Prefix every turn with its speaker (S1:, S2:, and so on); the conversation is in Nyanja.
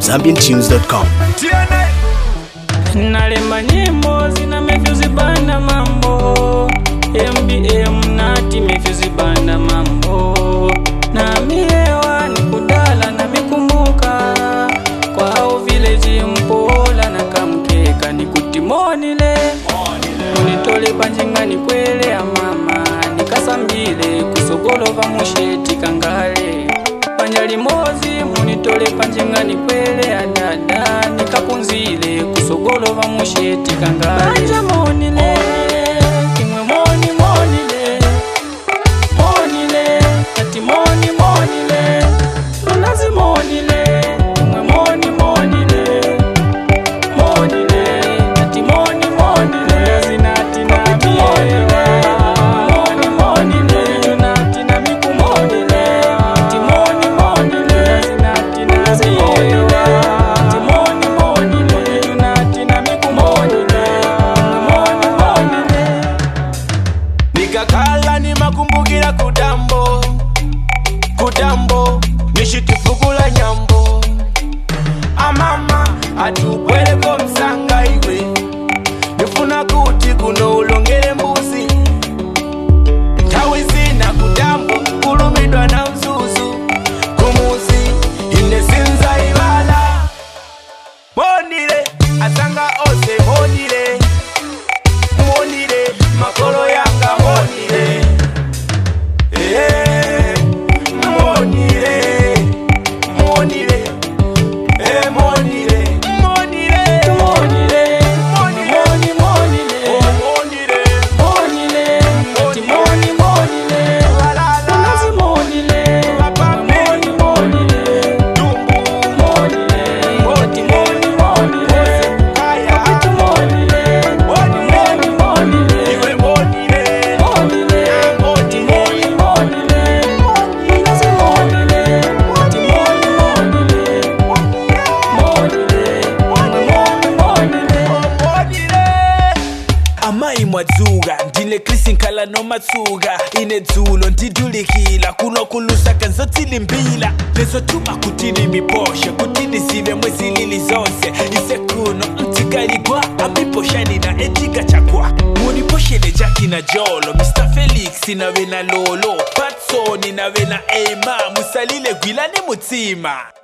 S1: zambiantunes.com.
S2: Nalemba nyimbo zina mefyuzi banda mambo MBM nati mefyuzi banda mambo na miewa ni kudala na mikumbuka kwa au village mpola na kamkeka ni kutimonile munitole panjinga ni kwele ya mama nikasambile kusogolova musheti kangale panjali mozi munitole panjinga ni kwele ya dada nikapunzile kusogolova musheti kangale panja monile kimwe moni monile monile kati moni monile unazi monile kimwe moni monile monile kati moni monile zinati na monile moni monile tunati na miku monile kati moni monile zinati na monile kati moni monile tunati na miku monile moni monile
S3: nikakala ni makumbukira kudambo kudambo nishitifugula nyambo amama atukweleko msanga iwe nifuna kuti kuno ulongele mbuzi tawizina kudambo kulumidwa na mzuzu kumuzi inesinza ibala monile asanga ose monile monile makolo yanga monile monile monile monile monile
S2: monile moni monile
S3: monile
S2: monile kati moni monile unazi monile moni monile
S3: tumbu
S2: monile kati moni monile kapitu monile moni monile
S3: iwe monile
S2: monile kati moni monile unazi monile kati moni monile monile monile
S4: amai mwadzuga ndine krisi nkhala nomatsuga ine dzulo ndidulikila kuno kulusaka nzotilimbila lezotuma kutini miposha kutini zive mwezilili zonse ise kuno mtikaligwa amiposhani na etika chakwa muniposhele jaki na jolo Mr. Felix nawe na lolo Patsoni nawe na Ema musalile gwilani mutima